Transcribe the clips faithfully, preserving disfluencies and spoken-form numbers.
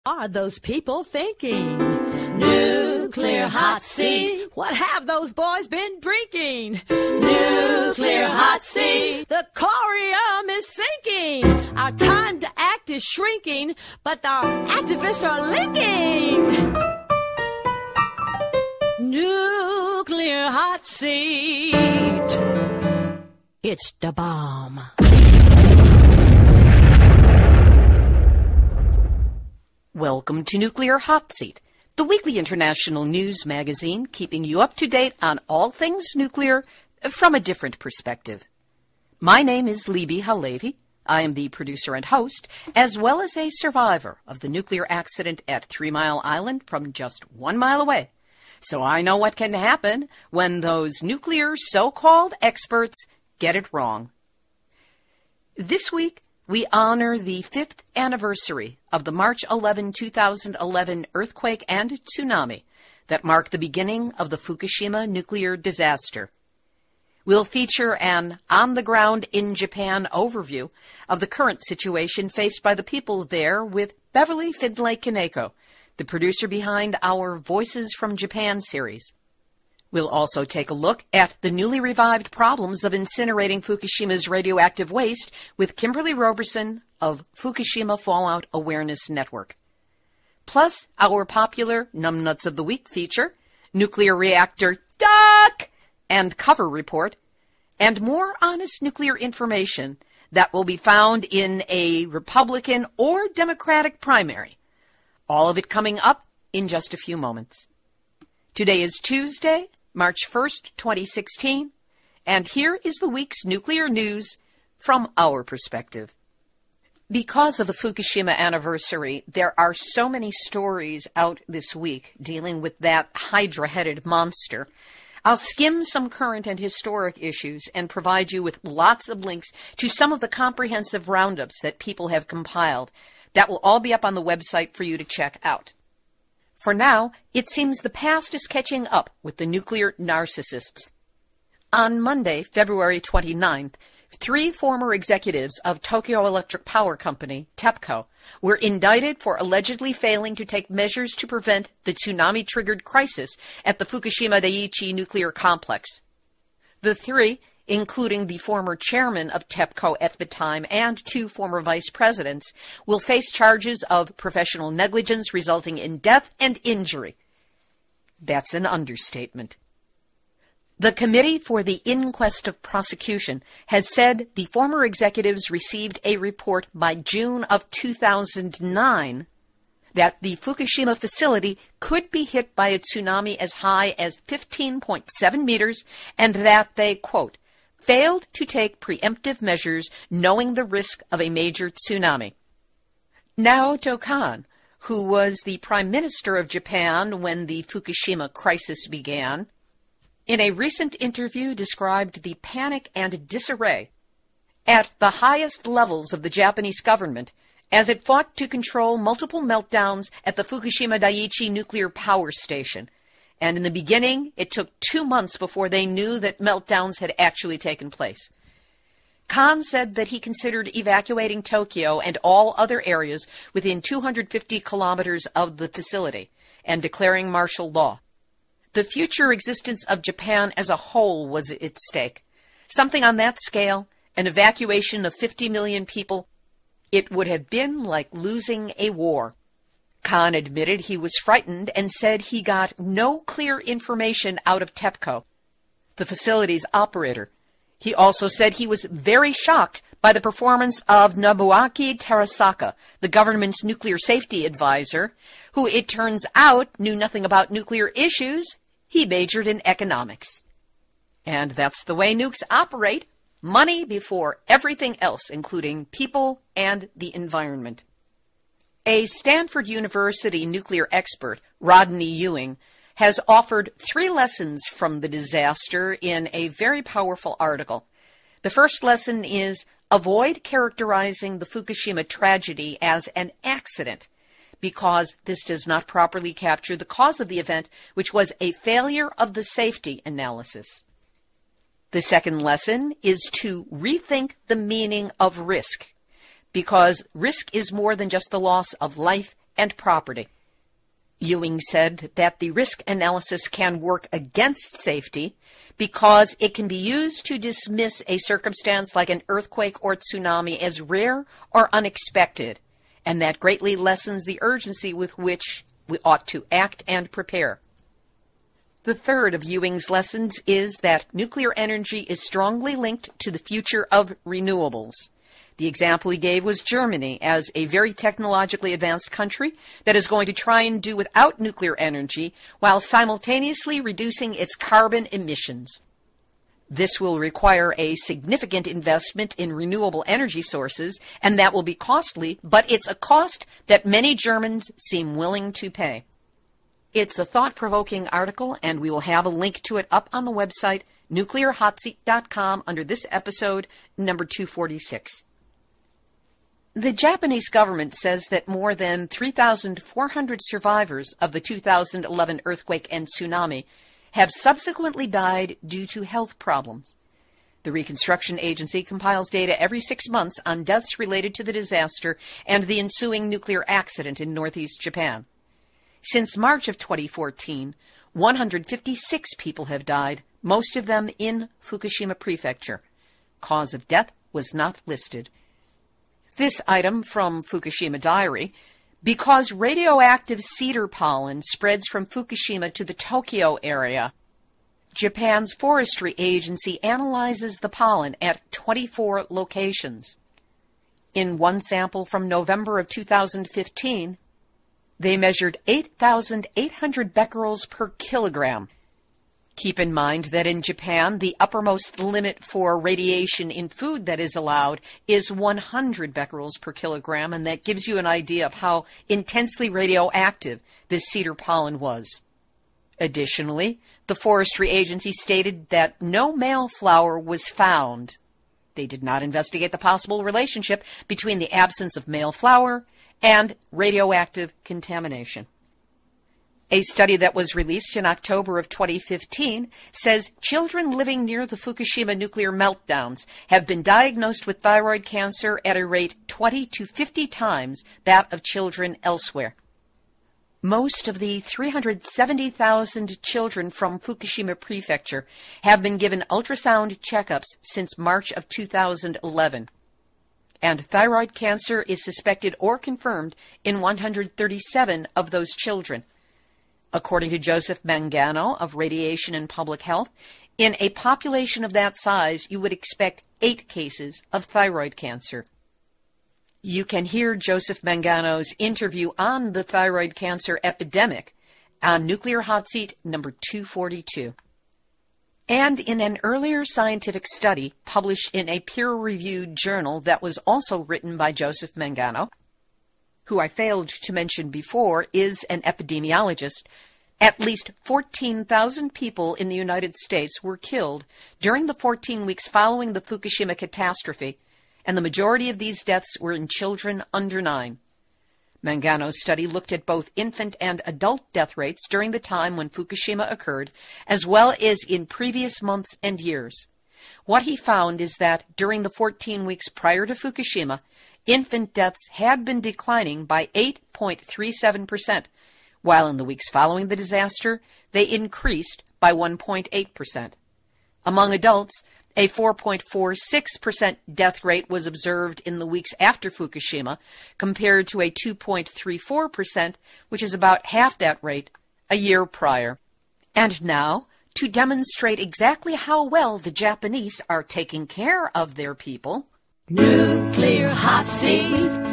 Are those people thinking? Nuclear hot seat. What have those boys been drinking? Nuclear hot seat. The corium is sinking. Our time to act is shrinking, but our activists are linking. Nuclear hot seat. It's the bomb. Welcome to Nuclear Hot Seat, the weekly international news magazine keeping you up to date on all things nuclear from a different perspective. My name is Libbe HaLevy. I am the producer and host, as well as a survivor of the nuclear accident at Three Mile Island from just one mile away. So I know what can happen when those nuclear so-called experts get it wrong. This week, we honor the fifth anniversary of the March eleventh, two thousand eleven earthquake and tsunami that marked the beginning of the Fukushima nuclear disaster. We'll feature an on-the-ground in Japan overview of the current situation faced by the people there with Beverly Findlay-Kaneko, the producer behind our Voices from Japan series. We'll also take a look at the newly revived problems of incinerating Fukushima's radioactive waste with Kimberly Roberson of Fukushima Fallout Awareness Network. Plus, our popular Numbnuts of the Week feature, Nuclear Reactor Duck, and Cover Report, and more honest nuclear information that will be found in a Republican or Democratic primary. All of it coming up in just a few moments. Today is Tuesday, March first, twenty sixteen, and here is the week's nuclear news from our perspective. Because of the Fukushima anniversary, there are so many stories out this week dealing with that hydra-headed monster. I'll skim some current and historic issues and provide you with lots of links to some of the comprehensive roundups that people have compiled. That will all be up on the website for you to check out. For now, it seems the past is catching up with the nuclear narcissists. On Monday, February twenty-ninth, three former executives of Tokyo Electric Power Company, TEPCO, were indicted for allegedly failing to take measures to prevent the tsunami-triggered crisis at the Fukushima Daiichi nuclear complex. The three, including the former chairman of TEPCO at the time and two former vice presidents, will face charges of professional negligence resulting in death and injury. That's an understatement. The Committee for the Inquest of Prosecution has said the former executives received a report by June of two thousand nine that the Fukushima facility could be hit by a tsunami as high as fifteen point seven meters and that they, quote, failed to take preemptive measures knowing the risk of a major tsunami. Naoto Kan, who was the Prime Minister of Japan when the Fukushima crisis began, in a recent interview described the panic and disarray at the highest levels of the Japanese government as it fought to control multiple meltdowns at the Fukushima Daiichi nuclear power station. And in the beginning, it took two months before they knew that meltdowns had actually taken place. Kan said that he considered evacuating Tokyo and all other areas within two hundred fifty kilometers of the facility and declaring martial law. The future existence of Japan as a whole was at stake. Something on that scale, an evacuation of fifty million people, it would have been like losing a war. Kan admitted he was frightened and said he got no clear information out of TEPCO, the facility's operator. He also said he was very shocked by the performance of Nobuaki Terasaka, the government's nuclear safety advisor, who it turns out knew nothing about nuclear issues. He majored in economics. And that's the way nukes operate, money before everything else, including people and the environment. A Stanford University nuclear expert, Rodney Ewing, has offered three lessons from the disaster in a very powerful article. The first lesson is avoid characterizing the Fukushima tragedy as an accident, because this does not properly capture the cause of the event, which was a failure of the safety analysis. The second lesson is to rethink the meaning of risk, because risk is more than just the loss of life and property. Ewing said that the risk analysis can work against safety because it can be used to dismiss a circumstance like an earthquake or tsunami as rare or unexpected, and that greatly lessens the urgency with which we ought to act and prepare. The third of Ewing's lessons is that nuclear energy is strongly linked to the future of renewables. The example he gave was Germany as a very technologically advanced country that is going to try and do without nuclear energy while simultaneously reducing its carbon emissions. This will require a significant investment in renewable energy sources, and that will be costly, but it's a cost that many Germans seem willing to pay. It's a thought-provoking article, and we will have a link to it up on the website nuclear hot seat dot com under this episode, number two forty-six. The Japanese government says that more than three thousand four hundred survivors of the two thousand eleven earthquake and tsunami have subsequently died due to health problems. The Reconstruction Agency compiles data every six months on deaths related to the disaster and the ensuing nuclear accident in northeast Japan. Since March of twenty fourteen, one hundred fifty-six people have died, most of them in Fukushima Prefecture. Cause of death was not listed. This item from Fukushima Diary: because radioactive cedar pollen spreads from Fukushima to the Tokyo area, Japan's forestry agency analyzes the pollen at twenty-four locations. In one sample from November of two thousand fifteen, they measured eight thousand eight hundred becquerels per kilogram. Keep in mind that in Japan, the uppermost limit for radiation in food that is allowed is one hundred becquerels per kilogram, and that gives you an idea of how intensely radioactive this cedar pollen was. Additionally, the forestry agency stated that no male flower was found. They did not investigate the possible relationship between the absence of male flower and radioactive contamination. A study that was released in October of twenty fifteen says children living near the Fukushima nuclear meltdowns have been diagnosed with thyroid cancer at a rate twenty to fifty times that of children elsewhere. Most of the three hundred seventy thousand children from Fukushima Prefecture have been given ultrasound checkups since March of two thousand eleven. And thyroid cancer is suspected or confirmed in one hundred thirty-seven of those children. According to Joseph Mangano of Radiation and Public Health, in a population of that size, you would expect eight cases of thyroid cancer. You can hear Joseph Mangano's interview on the thyroid cancer epidemic on Nuclear Hot Seat number two forty-two. And in an earlier scientific study published in a peer-reviewed journal that was also written by Joseph Mangano, who I failed to mention before is an epidemiologist, at least fourteen thousand people in the United States were killed during the fourteen weeks following the Fukushima catastrophe, and the majority of these deaths were in children under nine. Mangano's study looked at both infant and adult death rates during the time when Fukushima occurred, as well as in previous months and years. What he found is that during the fourteen weeks prior to Fukushima, infant deaths had been declining by eight point three seven percent, while in the weeks following the disaster, they increased by one point eight percent. Among adults, a four point four six percent death rate was observed in the weeks after Fukushima, compared to a two point three four percent, which is about half that rate, a year prior. And now, to demonstrate exactly how well the Japanese are taking care of their people, Nuclear Hot Seat,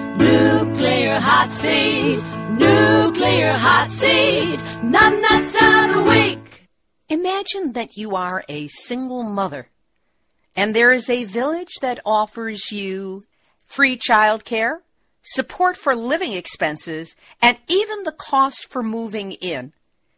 Nuclear Hot Seat, Nuclear Hot Seat, none that's out a week. Imagine that you are a single mother, and there is a village that offers you free childcare, support for living expenses, and even the cost for moving in.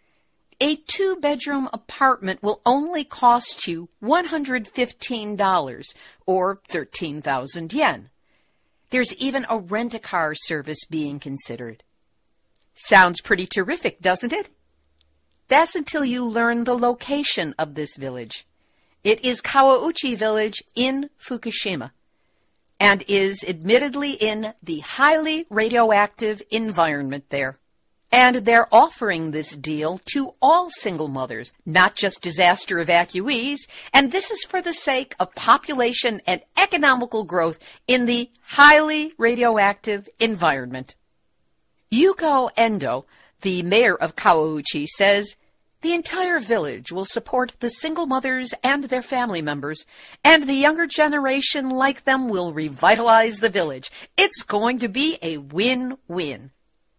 A two-bedroom apartment will only cost you one hundred fifteen dollars, or thirteen thousand yen. There's even a rent-a-car service being considered. Sounds pretty terrific, doesn't it? That's until you learn the location of this village. It is Kawauchi Village in Fukushima. and is admittedly in the highly radioactive environment there. And they're offering this deal to all single mothers, not just disaster evacuees, and this is for the sake of population and economical growth in the highly radioactive environment. Yuko Endo, the mayor of Kawauchi, says, "The entire village will support the single mothers and their family members, and the younger generation like them will revitalize the village. It's going to be a win-win."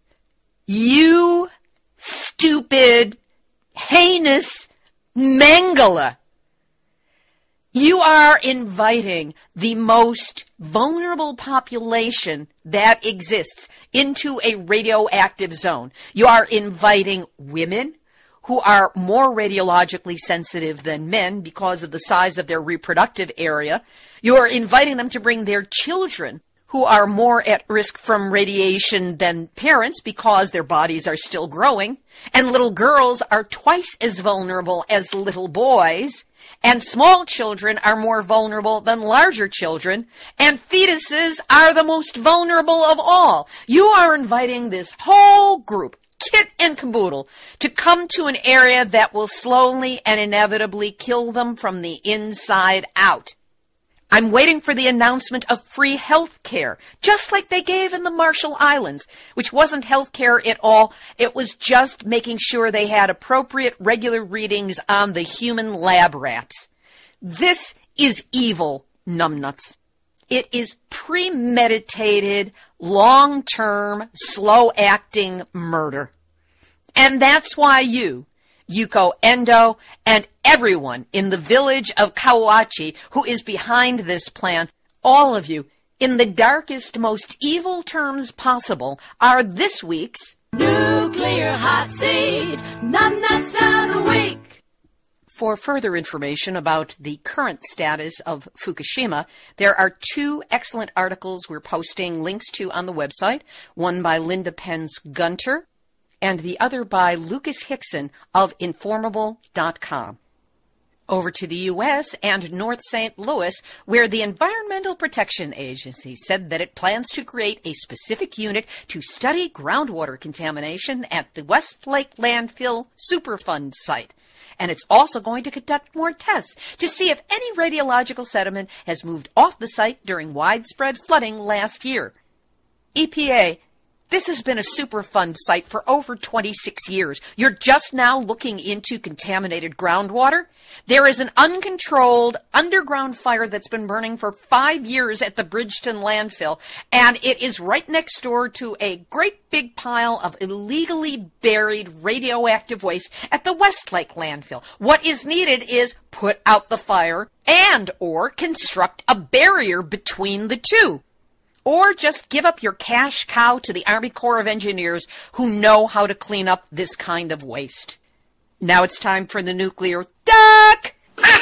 You stupid, heinous Mangala. You are inviting the most vulnerable population that exists into a radioactive zone. You are inviting women who are more radiologically sensitive than men because of the size of their reproductive area. You are inviting them to bring their children who are more at risk from radiation than parents because their bodies are still growing, and little girls are twice as vulnerable as little boys, and small children are more vulnerable than larger children, and fetuses are the most vulnerable of all. You are inviting this whole group, kit and caboodle, to come to an area that will slowly and inevitably kill them from the inside out. I'm waiting for the announcement of free health care, just like they gave in the Marshall Islands, which wasn't health care at all. It was just making sure they had appropriate regular readings on the human lab rats. This is evil, numbnuts. It is premeditated, long-term, slow-acting murder. And that's why you, Yuko Endo, and everyone in the village of Kawauchi who is behind this plan, all of you, in the darkest, most evil terms possible, are this week's Nuclear Hot Seat Numbnuts of the Week. For further information about the current status of Fukushima, there are two excellent articles we're posting links to on the website, one by Linda Pence Gunter, and the other by Lucas Hickson of Informable dot com. Over to the U S and North Saint Louis, where the Environmental Protection Agency said that it plans to create a specific unit to study groundwater contamination at the Westlake Landfill Superfund site. And it's also going to conduct more tests to see if any radiological sediment has moved off the site during widespread flooding last year. E P A, this has been a Superfund site for over twenty-six years. You're just now looking into contaminated groundwater? There is an uncontrolled underground fire that's been burning for five years at the Bridgeton landfill, and it is right next door to a great big pile of illegally buried radioactive waste at the Westlake landfill. What is needed is put out the fire and or construct a barrier between the two. Or just give up your cash cow to the Army Corps of Engineers who know how to clean up this kind of waste. Now it's time for the nuclear duck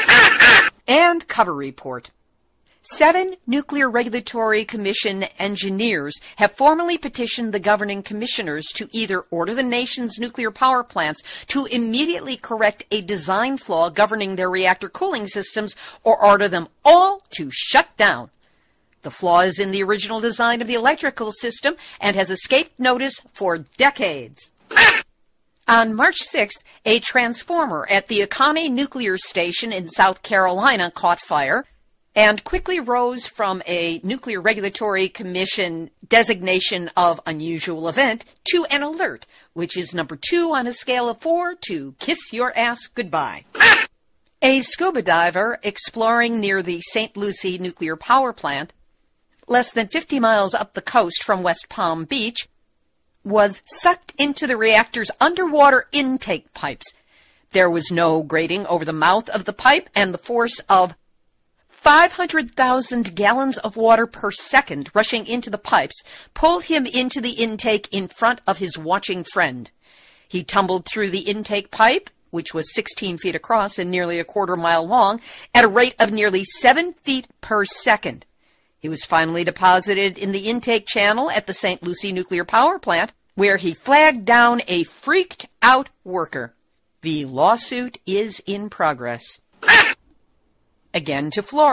and cover report. Seven Nuclear Regulatory Commission engineers have formally petitioned the governing commissioners to either order the nation's nuclear power plants to immediately correct a design flaw governing their reactor cooling systems or order them all to shut down. The flaw is in the original design of the electrical system and has escaped notice for decades. On March sixth, a transformer at the Akane Nuclear Station in South Carolina caught fire and quickly rose from a Nuclear Regulatory Commission designation of unusual event to an alert, which is number two on a scale of four to kiss your ass goodbye. A scuba diver exploring near the Saint Lucie nuclear power plant, less than fifty miles up the coast from West Palm Beach, was sucked into the reactor's underwater intake pipes. There was no grating over the mouth of the pipe, and the force of five hundred thousand gallons of water per second rushing into the pipes pulled him into the intake in front of his watching friend. He tumbled through the intake pipe, which was sixteen feet across and nearly a quarter mile long, at a rate of nearly seven feet per second. He was finally deposited in the intake channel at the Saint Lucie nuclear power plant, where he flagged down a freaked-out worker. The lawsuit is in progress. Again to Florida,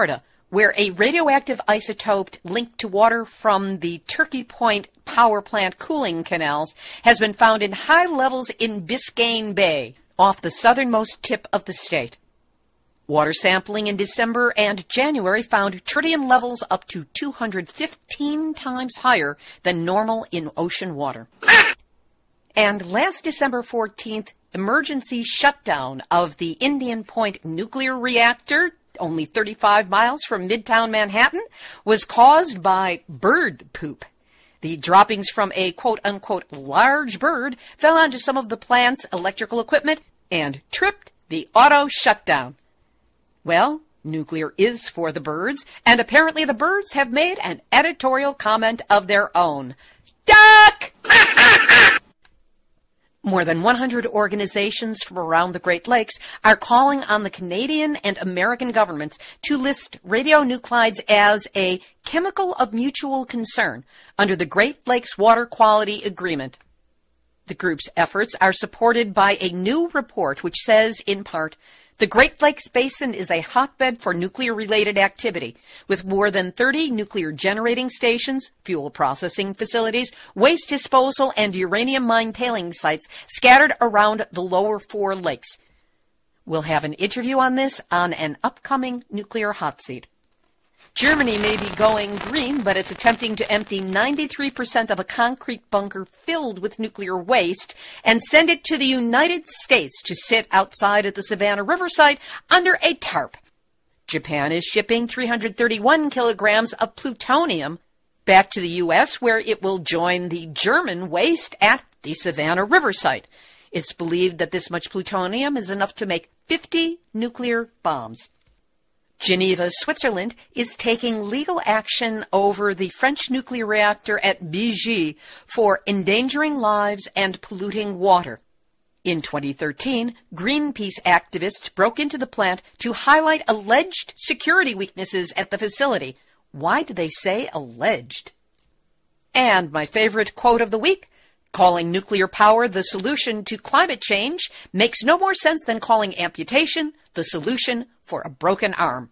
where a radioactive isotope linked to water from the Turkey Point power plant cooling canals has been found in high levels in Biscayne Bay, off the southernmost tip of the state. Water sampling in December and January found tritium levels up to two hundred fifteen times higher than normal in ocean water. And last December fourteenth, emergency shutdown of the Indian Point nuclear reactor, only thirty-five miles from Midtown Manhattan, was caused by bird poop. The droppings from a quote-unquote large bird fell onto some of the plant's electrical equipment and tripped the auto shutdown. Well, nuclear is for the birds, and apparently the birds have made an editorial comment of their own. Duck! More than one hundred organizations from around the Great Lakes are calling on the Canadian and American governments to list radionuclides as a chemical of mutual concern under the Great Lakes Water Quality Agreement. The group's efforts are supported by a new report which says, in part, the Great Lakes Basin is a hotbed for nuclear-related activity, with more than thirty nuclear generating stations, fuel processing facilities, waste disposal, and uranium mine tailing sites scattered around the lower four lakes. We'll have an interview on this on an upcoming Nuclear Hot Seat. Germany may be going green, but it's attempting to empty ninety-three percent of a concrete bunker filled with nuclear waste and send it to the United States to sit outside at the Savannah River site under a tarp. Japan is shipping three hundred thirty-one kilograms of plutonium back to the U S, where it will join the German waste at the Savannah River site. It's believed that this much plutonium is enough to make fifty nuclear bombs. Geneva, Switzerland, is taking legal action over the French nuclear reactor at Bugey for endangering lives and polluting water. In twenty thirteen, Greenpeace activists broke into the plant to highlight alleged security weaknesses at the facility. Why do they say alleged? And my favorite quote of the week, calling nuclear power the solution to climate change makes no more sense than calling amputation the solution for a broken arm.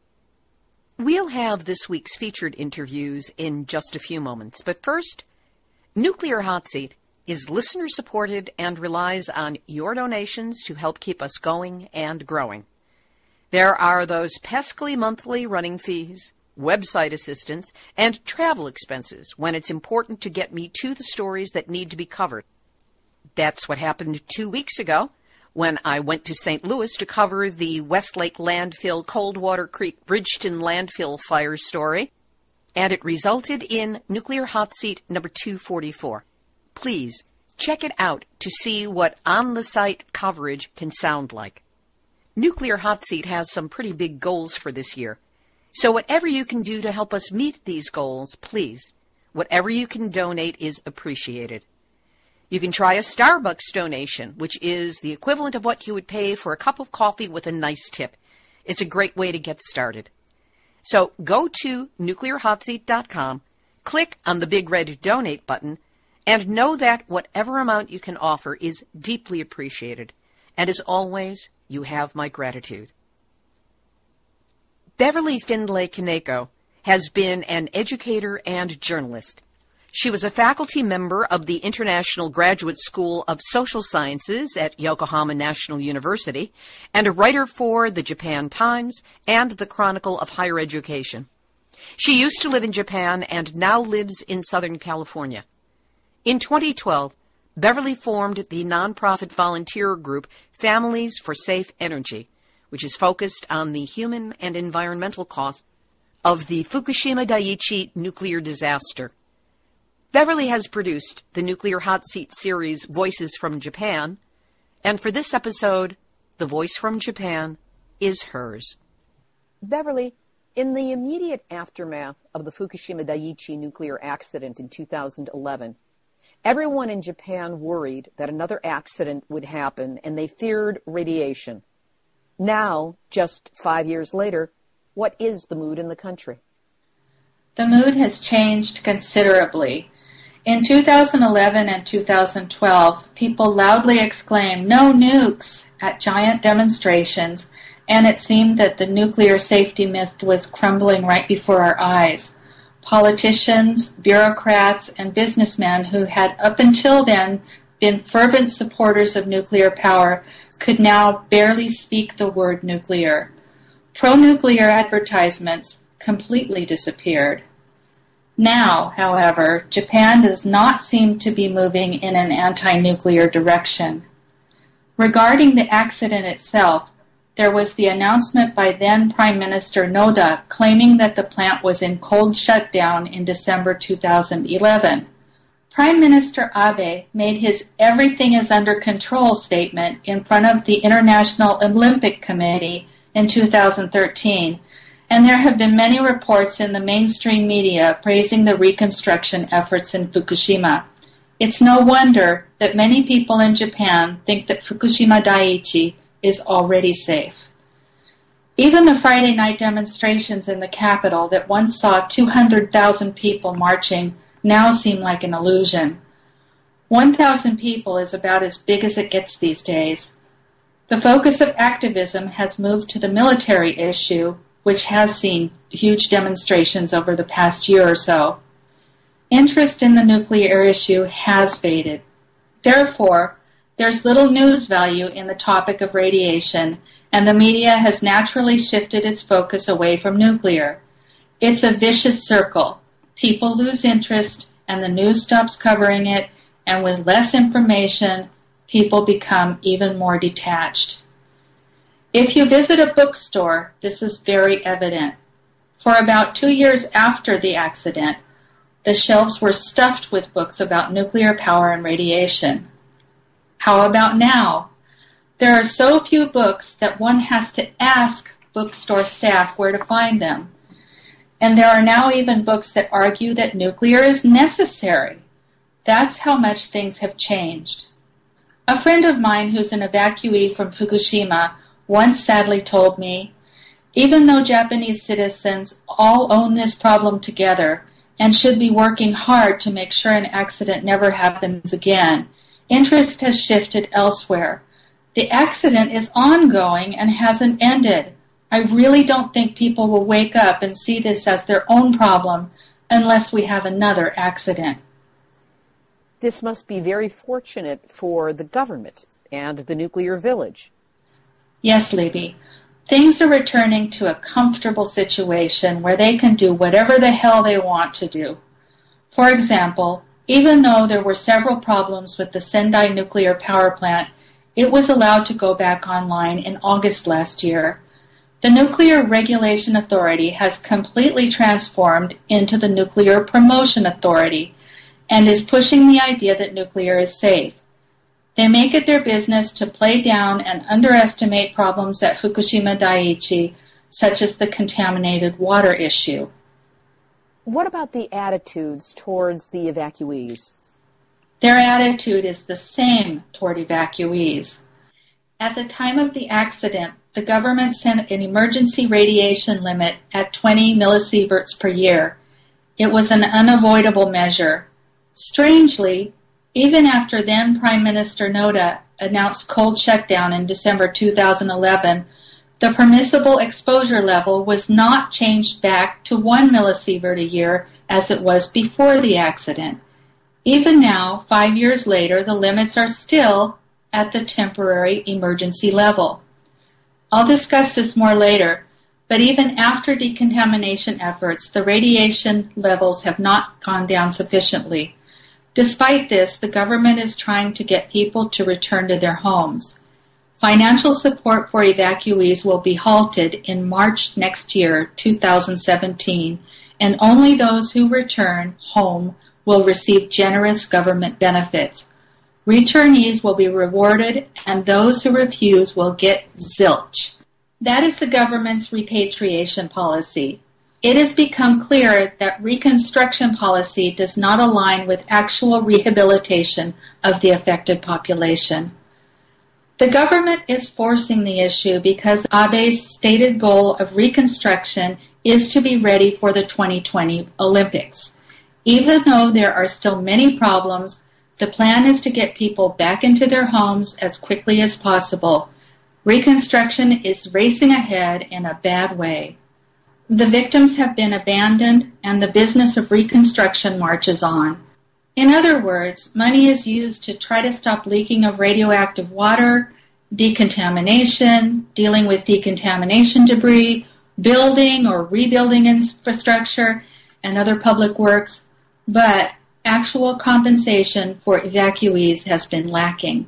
We'll have this week's featured interviews in just a few moments, but first, Nuclear Hot Seat is listener-supported and relies on your donations to help keep us going and growing. There are those pesky monthly running fees, website assistance, and travel expenses when it's important to get me to the stories that need to be covered. That's what happened two weeks ago when I went to Saint Louis to cover the Westlake Landfill Coldwater Creek Bridgeton landfill fire story, and it resulted in Nuclear Hot Seat number two forty-four. Please check it out to see what on-the-site coverage can sound like. Nuclear Hot Seat has some pretty big goals for this year, so whatever you can do to help us meet these goals, please, whatever you can donate is appreciated. You can try a Starbucks donation, which is the equivalent of what you would pay for a cup of coffee with a nice tip. It's a great way to get started. So go to nuclear hot seat dot com, click on the big red donate button, and know that whatever amount you can offer is deeply appreciated. And as always, you have my gratitude. Beverly Findlay Kaneko has been an educator and journalist. She was a faculty member of the International Graduate School of Social Sciences at Yokohama National University and a writer for the Japan Times and the Chronicle of Higher Education. She used to live in Japan and now lives in Southern California. In twenty twelve, Beverly formed the nonprofit volunteer group Families for Safe Energy, which is focused on the human and environmental costs of the Fukushima Daiichi nuclear disaster. Beverly has produced the Nuclear Hot Seat series Voices from Japan, and for this episode, the voice from Japan is hers. Beverly, in the immediate aftermath of the Fukushima Daiichi nuclear accident in two thousand eleven, everyone in Japan worried that another accident would happen, and they feared radiation. Now, just five years later, what is the mood in the country? The mood has changed considerably. In two thousand eleven and two thousand twelve, people loudly exclaimed, "No nukes!" at giant demonstrations, and it seemed that the nuclear safety myth was crumbling right before our eyes. Politicians, bureaucrats, and businessmen who had up until then been fervent supporters of nuclear power could now barely speak the word nuclear. Pro-nuclear advertisements completely disappeared. Now, however, Japan does not seem to be moving in an anti-nuclear direction. Regarding the accident itself, there was the announcement by then Prime Minister Noda claiming that the plant was in cold shutdown in December two thousand eleven. Prime Minister Abe made his "everything is under control" statement in front of the International Olympic Committee in two thousand thirteen, and there have been many reports in the mainstream media praising the reconstruction efforts in Fukushima. It's no wonder that many people in Japan think that Fukushima Daiichi is already safe. Even the Friday night demonstrations in the capital that once saw two hundred thousand people marching now seem like an illusion. one thousand people is about as big as it gets these days. The focus of activism has moved to the military issue, which has seen huge demonstrations over the past year or so. Interest in the nuclear issue has faded. Therefore, there's little news value in the topic of radiation, and the media has naturally shifted its focus away from nuclear. It's a vicious circle. People lose interest, and the news stops covering it, and with less information, people become even more detached. If you visit a bookstore, this is very evident. For about two years after the accident, the shelves were stuffed with books about nuclear power and radiation. How about now? There are so few books that one has to ask bookstore staff where to find them. And there are now even books that argue that nuclear is necessary. That's how much things have changed. A friend of mine who's an evacuee from Fukushima once sadly told me, even though Japanese citizens all own this problem together and should be working hard to make sure an accident never happens again, interest has shifted elsewhere. The accident is ongoing and hasn't ended. I really don't think people will wake up and see this as their own problem unless we have another accident. This must be very fortunate for the government and the nuclear village. Yes, Libby. Things are returning to a comfortable situation where they can do whatever the hell they want to do. For example, even though there were several problems with the Sendai nuclear power plant, it was allowed to go back online in August last year. The Nuclear Regulation Authority has completely transformed into the Nuclear Promotion Authority and is pushing the idea that nuclear is safe. They make it their business to play down and underestimate problems at Fukushima Daiichi, such as the contaminated water issue. What about the attitudes towards the evacuees? Their attitude is the same toward evacuees. At the time of the accident, the government sent an emergency radiation limit at twenty millisieverts per year. It was an unavoidable measure. Strangely, even after then Prime Minister Noda announced cold shutdown in December two thousand eleven, the permissible exposure level was not changed back to one millisievert a year as it was before the accident. Even now, five years later, the limits are still at the temporary emergency level. I'll discuss this more later, but even after decontamination efforts, the radiation levels have not gone down sufficiently. Despite this, the government is trying to get people to return to their homes. Financial support for evacuees will be halted in March next year, two thousand seventeen, and only those who return home will receive generous government benefits. Returnees will be rewarded, and those who refuse will get zilch. That is the government's repatriation policy. It has become clear that reconstruction policy does not align with actual rehabilitation of the affected population. The government is forcing the issue because Abe's stated goal of reconstruction is to be ready for the twenty twenty Olympics. Even though there are still many problems, the plan is to get people back into their homes as quickly as possible. Reconstruction is racing ahead in a bad way. The victims have been abandoned, and the business of reconstruction marches on. In other words, money is used to try to stop leaking of radioactive water, decontamination, dealing with decontamination debris, building or rebuilding infrastructure, and other public works, but actual compensation for evacuees has been lacking.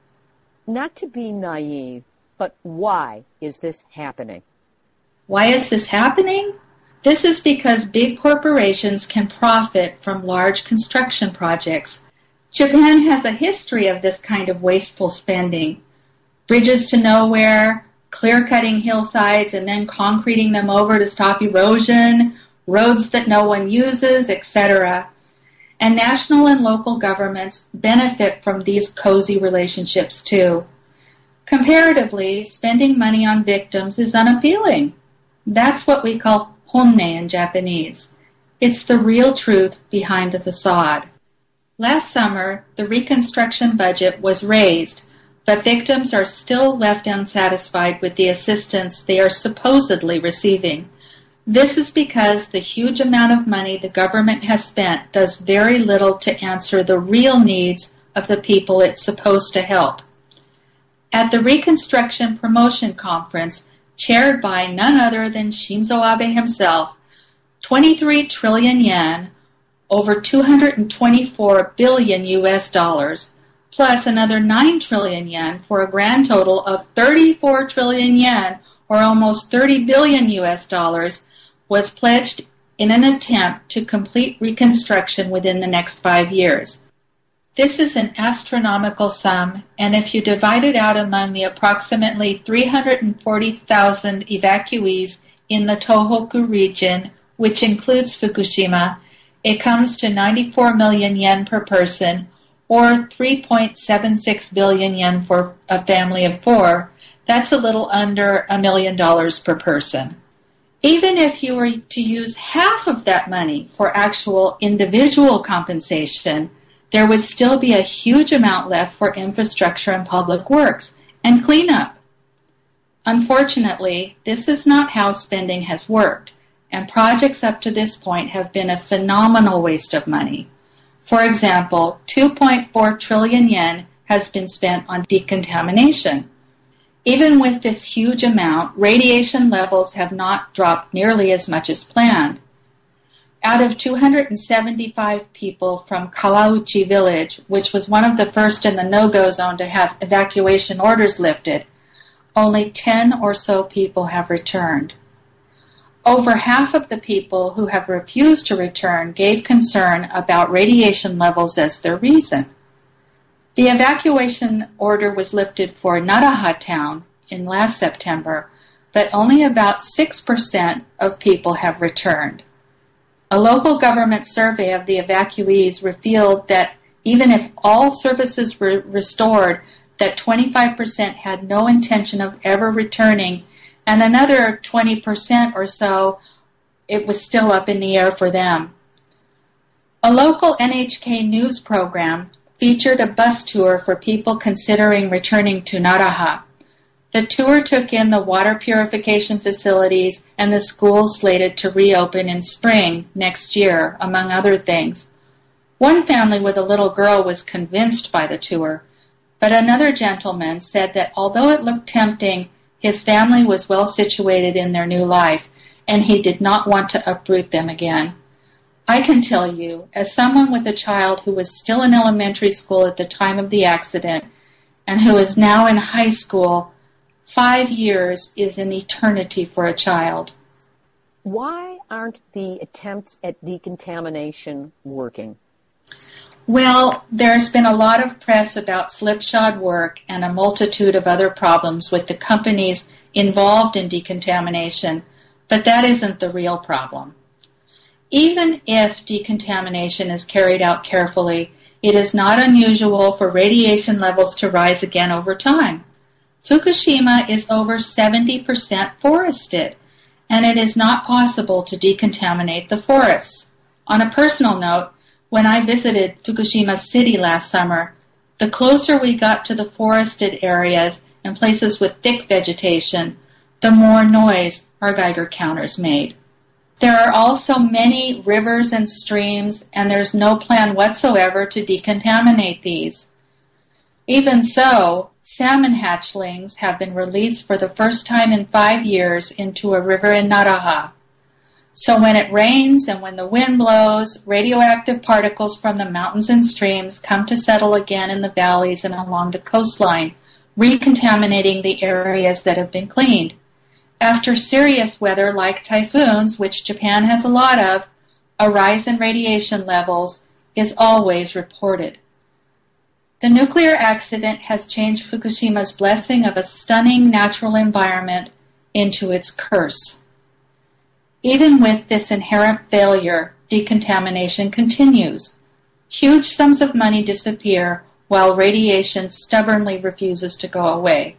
Not to be naive, but why is this happening? Why is this happening? This is because big corporations can profit from large construction projects. Japan has a history of this kind of wasteful spending. Bridges to nowhere, clear-cutting hillsides and then concreting them over to stop erosion, roads that no one uses, et cetera. And national and local governments benefit from these cozy relationships too. Comparatively, spending money on victims is unappealing. That's what we call honne in Japanese. It's the real truth behind the facade. Last summer, the reconstruction budget was raised, but victims are still left unsatisfied with the assistance they are supposedly receiving. This is because the huge amount of money the government has spent does very little to answer the real needs of the people it's supposed to help. At the Reconstruction Promotion Conference, chaired by none other than Shinzo Abe himself, twenty-three trillion yen, over two hundred twenty-four billion U S dollars, plus another nine trillion yen for a grand total of thirty-four trillion yen, or almost thirty billion U S dollars, was pledged in an attempt to complete reconstruction within the next five years. This is an astronomical sum, and if you divide it out among the approximately three hundred forty thousand evacuees in the Tohoku region, which includes Fukushima, it comes to ninety-four million yen per person, or three point seven six billion yen for a family of four. That's a little under a million dollars per person. Even if you were to use half of that money for actual individual compensation, there would still be a huge amount left for infrastructure and public works and cleanup. Unfortunately, this is not how spending has worked, and projects up to this point have been a phenomenal waste of money. For example, two point four trillion yen has been spent on decontamination. Even with this huge amount, radiation levels have not dropped nearly as much as planned. Out of two hundred seventy-five people from Kawauchi village, which was one of the first in the no-go zone to have evacuation orders lifted, only ten or so people have returned. Over half of the people who have refused to return gave concern about radiation levels as their reason. The evacuation order was lifted for Naraha town in last September, but only about six percent of people have returned. A local government survey of the evacuees revealed that even if all services were restored, that twenty-five percent had no intention of ever returning, and another twenty percent or so, it was still up in the air for them. A local N H K news program featured a bus tour for people considering returning to Naraha. The tour took in the water purification facilities and the schools slated to reopen in spring next year, among other things. One family with a little girl was convinced by the tour, but another gentleman said that although it looked tempting, his family was well situated in their new life, and he did not want to uproot them again. I can tell you, as someone with a child who was still in elementary school at the time of the accident, and who is now in high school, five years is an eternity for a child. Why aren't the attempts at decontamination working? Well, there's been a lot of press about slipshod work and a multitude of other problems with the companies involved in decontamination, but that isn't the real problem. Even if decontamination is carried out carefully, it is not unusual for radiation levels to rise again over time. Fukushima is over seventy percent forested, and it is not possible to decontaminate the forests. On a personal note, when I visited Fukushima City last summer, the closer we got to the forested areas and places with thick vegetation, the more noise our Geiger counters made. There are also many rivers and streams, and there's no plan whatsoever to decontaminate these. Even so, salmon hatchlings have been released for the first time in five years into a river in Naraha. So when it rains and when the wind blows, radioactive particles from the mountains and streams come to settle again in the valleys and along the coastline, recontaminating the areas that have been cleaned. After serious weather like typhoons, which Japan has a lot of, a rise in radiation levels is always reported. The nuclear accident has changed Fukushima's blessing of a stunning natural environment into its curse. Even with this inherent failure, decontamination continues. Huge sums of money disappear while radiation stubbornly refuses to go away.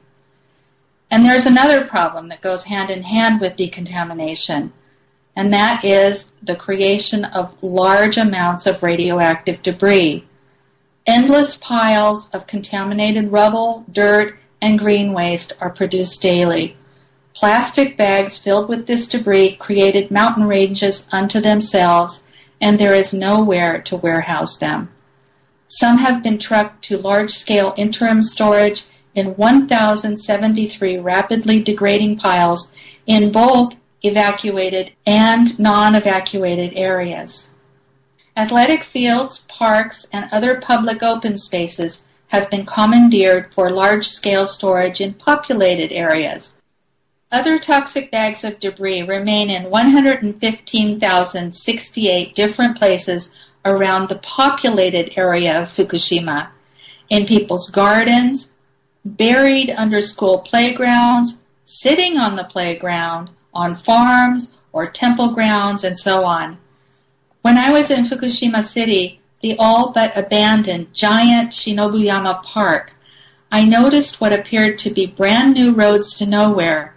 And there's another problem that goes hand in hand with decontamination, and that is the creation of large amounts of radioactive debris. Endless piles of contaminated rubble, dirt, and green waste are produced daily. Plastic bags filled with this debris created mountain ranges unto themselves, and there is nowhere to warehouse them. Some have been trucked to large-scale interim storage in one thousand seventy-three rapidly degrading piles in both evacuated and non-evacuated areas. Athletic fields, parks, and other public open spaces have been commandeered for large-scale storage in populated areas. Other toxic bags of debris remain in one hundred fifteen thousand sixty-eight different places around the populated area of Fukushima, in people's gardens, buried under school playgrounds, sitting on the playground, on farms or temple grounds, and so on. When I was in Fukushima City, the all but abandoned giant Shinobuyama Park, I noticed what appeared to be brand new roads to nowhere,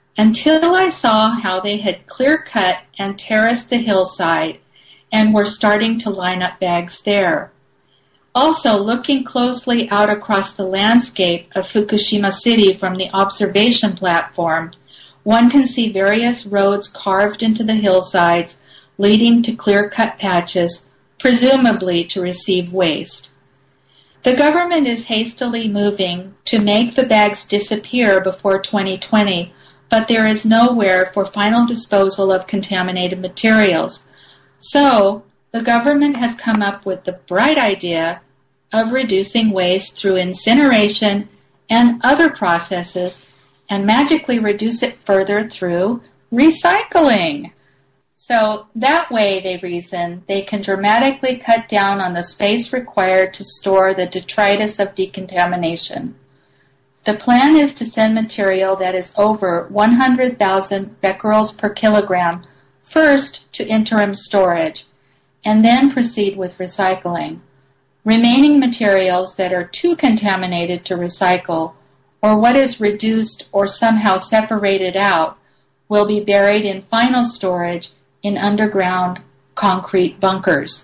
until I saw how they had clear-cut and terraced the hillside and were starting to line up bags there. Also, looking closely out across the landscape of Fukushima City from the observation platform, one can see various roads carved into the hillsides leading to clear-cut patches, presumably to receive waste. The government is hastily moving to make the bags disappear before twenty twenty, but there is nowhere for final disposal of contaminated materials. So, the government has come up with the bright idea of reducing waste through incineration and other processes and magically reduce it further through recycling. So that way, they reason, they can dramatically cut down on the space required to store the detritus of decontamination. The plan is to send material that is over one hundred thousand becquerels per kilogram first to interim storage, and then proceed with recycling. Remaining materials that are too contaminated to recycle, or what is reduced or somehow separated out, will be buried in final storage in underground concrete bunkers.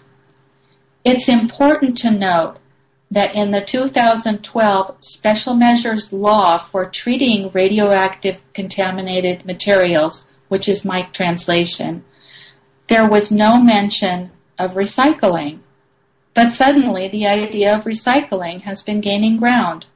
It's important to note that in the two thousand twelve Special Measures Law for Treating Radioactive Contaminated Materials, which is my translation, there was no mention of recycling. But suddenly the idea of recycling has been gaining ground.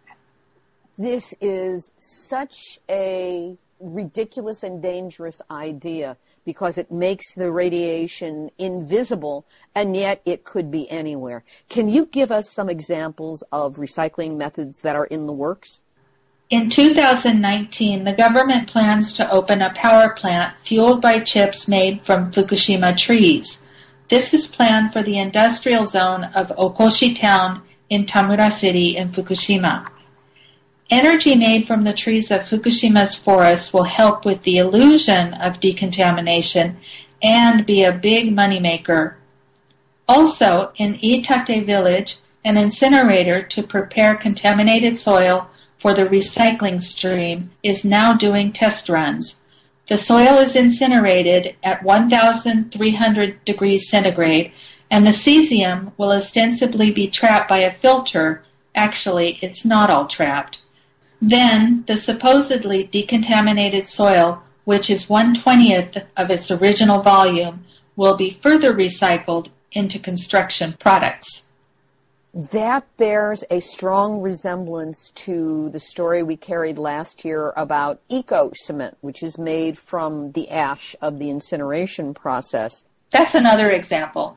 This is such a ridiculous and dangerous idea because it makes the radiation invisible, and yet it could be anywhere. Can you give us some examples of recycling methods that are in the works? In two thousand nineteen, the government plans to open a power plant fueled by chips made from Fukushima trees. This is planned for the industrial zone of Okoshi Town in Tamura City in Fukushima. Energy made from the trees of Fukushima's forests will help with the illusion of decontamination and be a big moneymaker. Also, in Iitate village, an incinerator to prepare contaminated soil for the recycling stream is now doing test runs. The soil is incinerated at one thousand three hundred degrees centigrade, and the cesium will ostensibly be trapped by a filter. Actually, it's not all trapped. Then the supposedly decontaminated soil, which is one twentieth of its original volume, will be further recycled into construction products. That bears a strong resemblance to the story we carried last year about eco-cement, which is made from the ash of the incineration process. That's another example.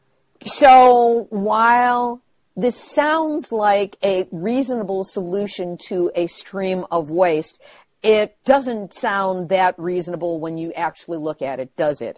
So while this sounds like a reasonable solution to a stream of waste, it doesn't sound that reasonable when you actually look at it, does it?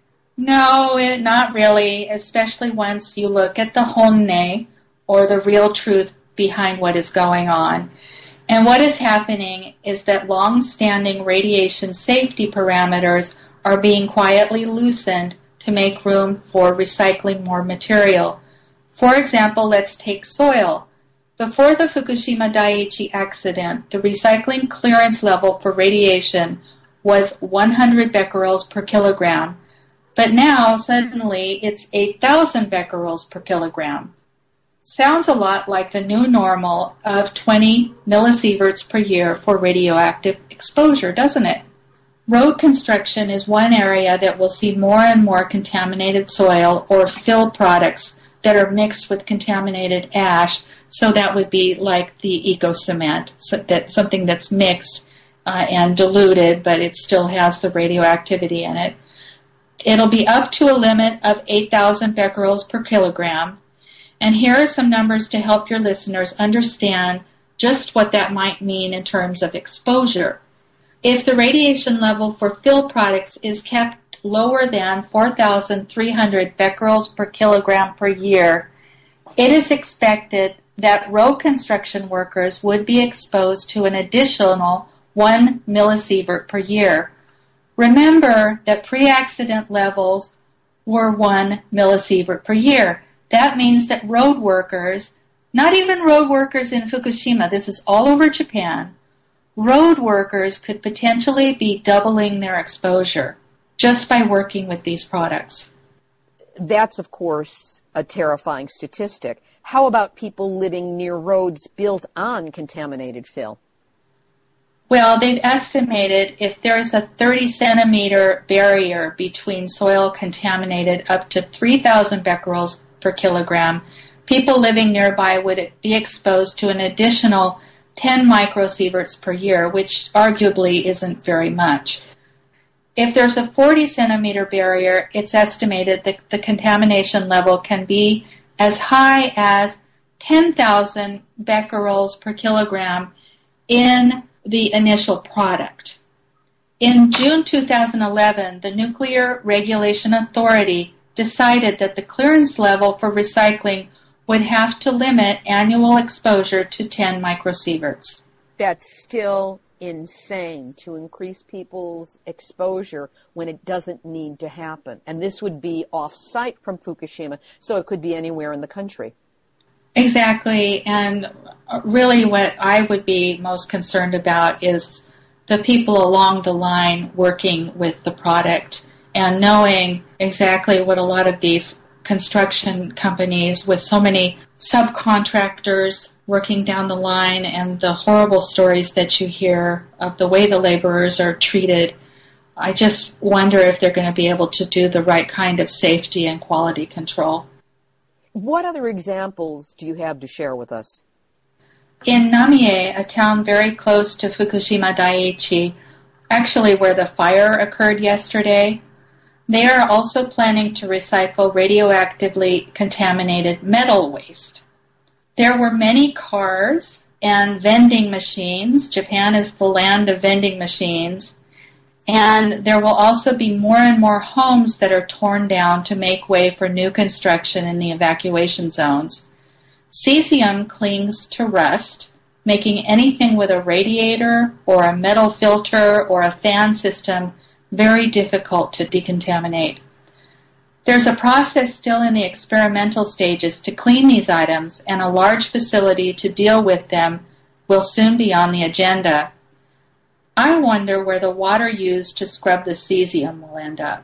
No, it, not really, especially once you look at the honne, or the real truth behind what is going on. And what is happening is that long-standing radiation safety parameters are being quietly loosened to make room for recycling more material. For example, let's take soil. Before the Fukushima Daiichi accident, the recycling clearance level for radiation was one hundred becquerels per kilogram, but now suddenly it's eight thousand becquerels per kilogram. Sounds a lot like the new normal of twenty millisieverts per year for radioactive exposure, doesn't it? Road construction is one area that will see more and more contaminated soil or fill products that are mixed with contaminated ash. So that would be like the eco-cement, so that something that's mixed uh, and diluted, but it still has the radioactivity in it. It'll be up to a limit of eight thousand becquerels per kilogram. And here are some numbers to help your listeners understand just what that might mean in terms of exposure. If the radiation level for fill products is kept lower than four thousand three hundred becquerels per kilogram per year, it is expected that road construction workers would be exposed to an additional one millisievert per year. Remember that pre-accident levels were one millisievert per year. That means that road workers, not even road workers in Fukushima, this is all over Japan, road workers could potentially be doubling their exposure just by working with these products. That's, of course, a terrifying statistic. How about people living near roads built on contaminated fill? Well, they've estimated if there's a thirty centimeter barrier between soil contaminated up to three thousand becquerels per kilogram, people living nearby would be exposed to an additional ten microsieverts per year, which arguably isn't very much. If there's a forty centimeter barrier, it's estimated that the contamination level can be as high as ten thousand becquerels per kilogram in the initial product. In June two thousand eleven, the Nuclear Regulation Authority decided that the clearance level for recycling would have to limit annual exposure to ten microsieverts. That's still insane to increase people's exposure when it doesn't need to happen. And this would be off-site from Fukushima, so it could be anywhere in the country. Exactly, and really what I would be most concerned about is the people along the line working with the product and knowing exactly what a lot of these construction companies with so many subcontractors working down the line and the horrible stories that you hear of the way the laborers are treated. I just wonder if they're going to be able to do the right kind of safety and quality control. What other examples do you have to share with us? In Namie, a town very close to Fukushima Daiichi, actually where the fire occurred yesterday, they are also planning to recycle radioactively contaminated metal waste. There were many cars and vending machines. Japan is the land of vending machines. And there will also be more and more homes that are torn down to make way for new construction in the evacuation zones. Cesium clings to rust, making anything with a radiator or a metal filter or a fan system very difficult to decontaminate. There's a process still in the experimental stages to clean these items, and a large facility to deal with them will soon be on the agenda. I wonder where the water used to scrub the cesium will end up.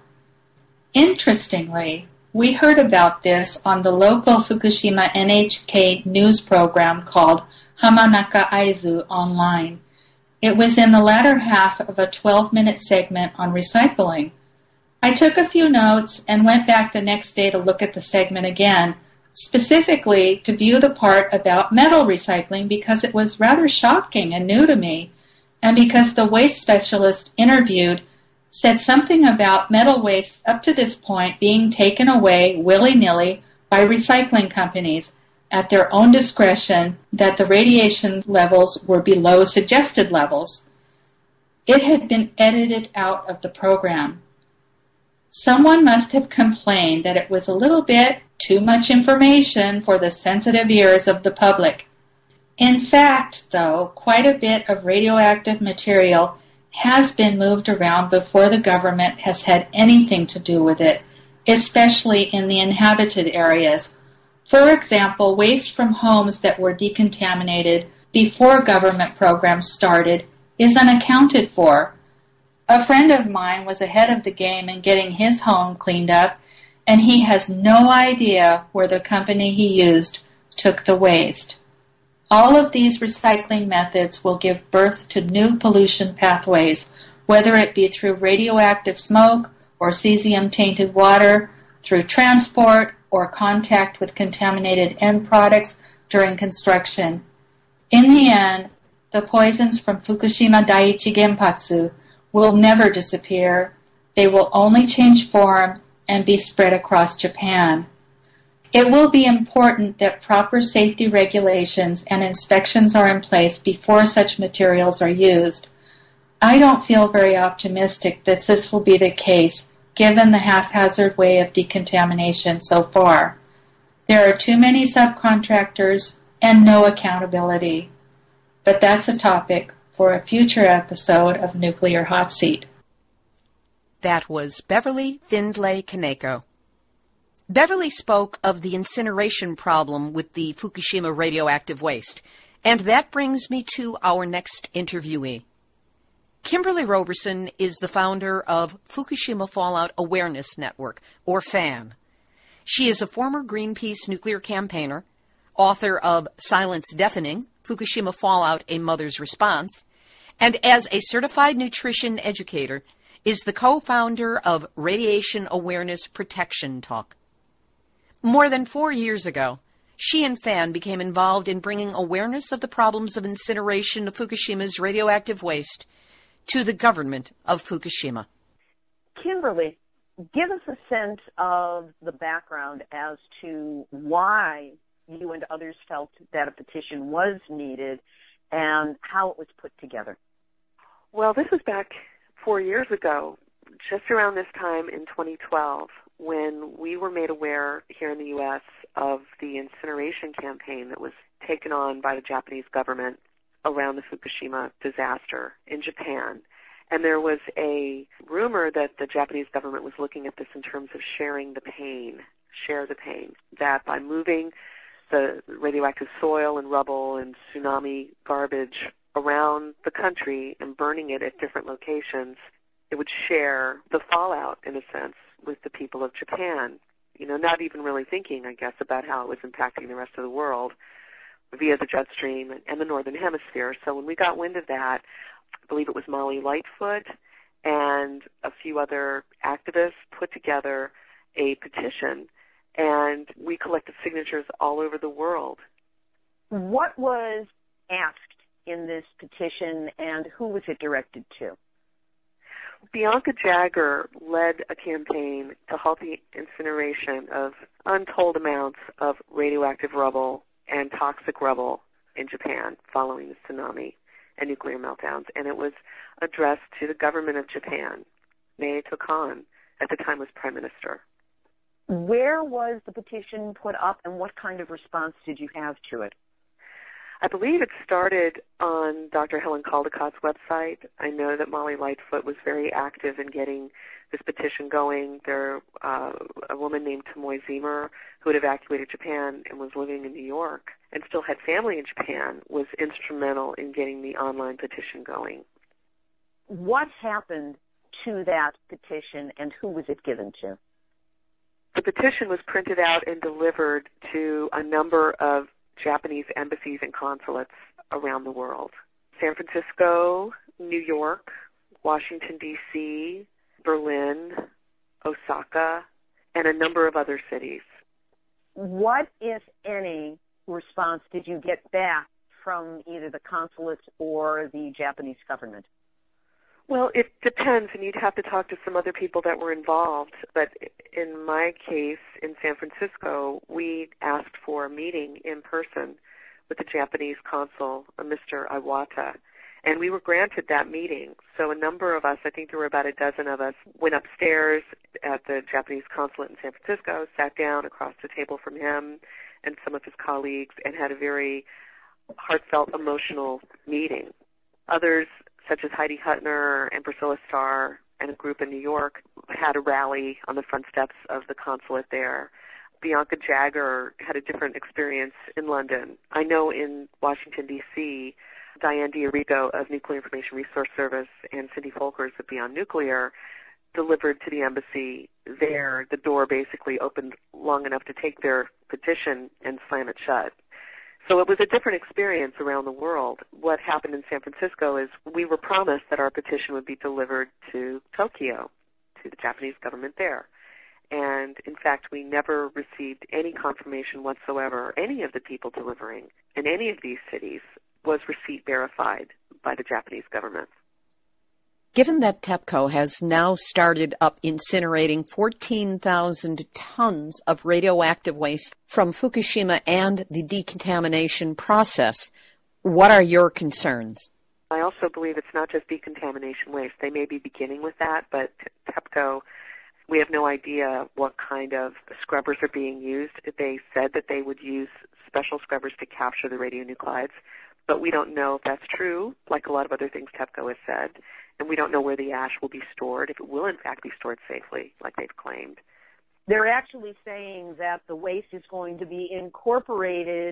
Interestingly, we heard about this on the local Fukushima N H K news program called Hamanaka Aizu Online. It was in the latter half of a twelve-minute segment on recycling. I took a few notes and went back the next day to look at the segment again, specifically to view the part about metal recycling because it was rather shocking and new to me, and because the waste specialist interviewed said something about metal waste up to this point being taken away willy-nilly by recycling companies at their own discretion, that the radiation levels were below suggested levels. It had been edited out of the program. Someone must have complained that it was a little bit too much information for the sensitive ears of the public. In fact, though, quite a bit of radioactive material has been moved around before the government has had anything to do with it, especially in the inhabited areas. For example, waste from homes that were decontaminated before government programs started is unaccounted for. A friend of mine was ahead of the game in getting his home cleaned up, and he has no idea where the company he used took the waste. All of these recycling methods will give birth to new pollution pathways, whether it be through radioactive smoke or cesium-tainted water, through transport or contact with contaminated end products during construction. In the end, the poisons from Fukushima Daiichi Genpatsu will never disappear. They will only change form and be spread across Japan. It will be important that proper safety regulations and inspections are in place before such materials are used. I don't feel very optimistic that this will be the case, given the haphazard way of decontamination so far. There are too many subcontractors and no accountability. But that's a topic for a future episode of Nuclear Hot Seat. That was Beverly Findlay Kaneko. Beverly spoke of the incineration problem with the Fukushima radioactive waste, and that brings me to our next interviewee. Kimberly Roberson is the founder of Fukushima Fallout Awareness Network, or FAN. She is a former Greenpeace nuclear campaigner, author of Silence Deafening, Fukushima Fallout, A Mother's Response, and as a certified nutrition educator, is the co-founder of Radiation Awareness Protection Talk. More than four years ago, she and FAN became involved in bringing awareness of the problems of incineration of Fukushima's radioactive waste to the government of Fukushima. Kimberly, give us a sense of the background as to why you and others felt that a petition was needed and how it was put together. Well, this was back four years ago, just around this time in twenty twelve, when we were made aware here in the U S of the incineration campaign that was taken on by the Japanese government around the Fukushima disaster in Japan. And there was a rumor that the Japanese government was looking at this in terms of sharing the pain, share the pain, that by moving the radioactive soil and rubble and tsunami garbage around the country and burning it at different locations, it would share the fallout, in a sense, with the people of Japan, you know, not even really thinking, I guess, about how it was impacting the rest of the world via the jet stream and the Northern Hemisphere. So when we got wind of that, I believe it was Molly Lightfoot and a few other activists put together a petition, and we collected signatures all over the world. What was asked in this petition, and who was it directed to? Bianca Jagger led a campaign to halt the incineration of untold amounts of radioactive rubble and toxic rubble in Japan following the tsunami and nuclear meltdowns, and it was addressed to the government of Japan. Naoto Kan, at the time, was Prime Minister. Where was the petition put up, and what kind of response did you have to it? I believe it started on Doctor Helen Caldicott's website. I know that Molly Lightfoot was very active in getting this petition going. There, uh, a woman named Tomoe Zemer, who had evacuated Japan and was living in New York and still had family in Japan, was instrumental in getting the online petition going. What happened to that petition, and who was it given to? The petition was printed out and delivered to a number of Japanese embassies and consulates around the world. San Francisco, New York, Washington, D C, Berlin, Osaka, and a number of other cities. What, if any, response did you get back from either the consulate or the Japanese government? Well, it depends, and you'd have to talk to some other people that were involved. But in my case, in San Francisco, we asked for a meeting in person with the Japanese consul, Mister Iwata, and we were granted that meeting. So a number of us, I think there were about a dozen of us, went upstairs at the Japanese consulate in San Francisco, sat down across the table from him and some of his colleagues, and had a very heartfelt, emotional meeting. Others, such as Heidi Huttner and Priscilla Starr and a group in New York, had a rally on the front steps of the consulate there. Bianca Jagger had a different experience in London. I know in Washington, D C, Diane D'Arico of Nuclear Information Resource Service and Cindy Folkers of Beyond Nuclear delivered to the embassy there. The door basically opened long enough to take their petition and slam it shut. So it was a different experience around the world. What happened in San Francisco is we were promised that our petition would be delivered to Tokyo, to the Japanese government there. And, in fact, we never received any confirmation whatsoever. Any of the people delivering in any of these cities was receipt verified by the Japanese government. Given that TEPCO has now started up incinerating fourteen thousand tons of radioactive waste from Fukushima and the decontamination process, what are your concerns? I also believe it's not just decontamination waste. They may be beginning with that, but TEPCO, we have no idea what kind of scrubbers are being used. They said that they would use special scrubbers to capture the radionuclides, but we don't know if that's true, like a lot of other things TEPCO has said. And we don't know where the ash will be stored, if it will in fact be stored safely, like they've claimed. They're actually saying that the waste is going to be incorporated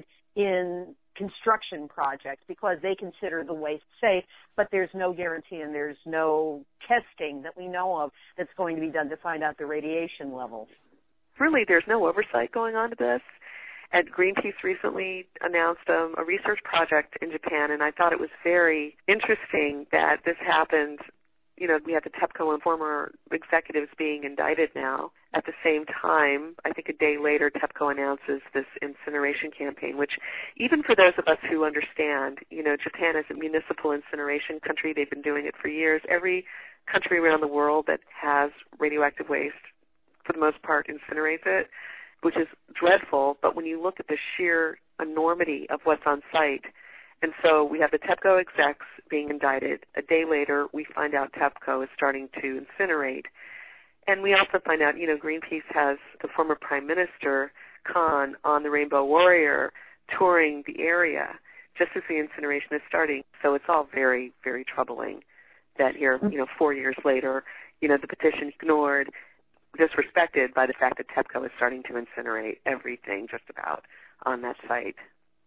in construction projects because they consider the waste safe, but there's no guarantee and there's no testing that we know of that's going to be done to find out the radiation levels. Really, there's no oversight going on to this. And Greenpeace recently announced um, a research project in Japan, and I thought it was very interesting that this happened. You know, we have the TEPCO and former executives being indicted now. At the same time, I think a day later, TEPCO announces this incineration campaign, which even for those of us who understand, you know, Japan is a municipal incineration country. They've been doing it for years. Every country around the world that has radioactive waste, for the most part, incinerates it, which is dreadful, but when you look at the sheer enormity of what's on site, and so we have the TEPCO execs being indicted. A day later, we find out TEPCO is starting to incinerate. And we also find out, you know, Greenpeace has the former Prime Minister, Khan, on the Rainbow Warrior touring the area just as the incineration is starting. So it's all very, very troubling that here, you know, four years later, you know, the petition ignored, disrespected by the fact that TEPCO is starting to incinerate everything just about on that site.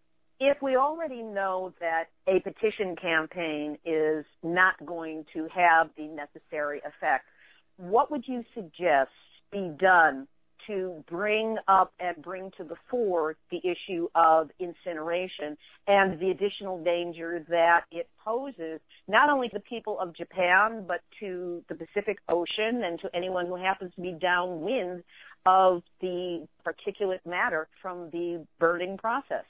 If we already know that a petition campaign is not going to have the necessary effect, what would you suggest be done to bring up and bring to the fore the issue of incineration and the additional danger that it poses, not only to the people of Japan, but to the Pacific Ocean and to anyone who happens to be downwind of the particulate matter from the burning process?